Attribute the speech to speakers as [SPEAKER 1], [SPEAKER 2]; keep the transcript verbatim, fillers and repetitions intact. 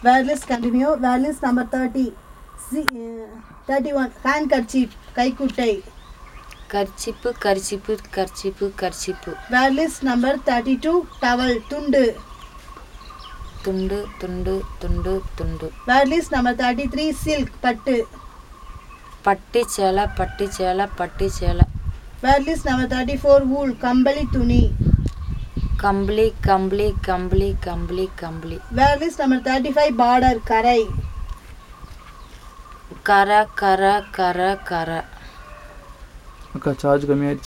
[SPEAKER 1] Word list continue. Word list number thirty. See, uh, thirty-one. Handkerchief. கைக்குட்டை.
[SPEAKER 2] Kerchief kerchief kerchief kerchief.
[SPEAKER 1] Word list number thirty-two. Towel. துண்டு.
[SPEAKER 2] துண்டு துண்டு துண்டு துண்டு.
[SPEAKER 1] Word list number thirty-three. Silk. பட்டு.
[SPEAKER 2] பட்டு சேலை பட்டு சேலை பட்டு சேலை.
[SPEAKER 1] Word list number thirty-four. Wool. கம்பளி துணி.
[SPEAKER 2] கம்பளி கம்பளி கம்பளி கம்பளி கம்பளி.
[SPEAKER 1] Word list number thirty-five. Border. கரை.
[SPEAKER 2] கர கர கர கர.
[SPEAKER 3] அக்கா சார்ஜ் கம்மியாயிடுச்சு.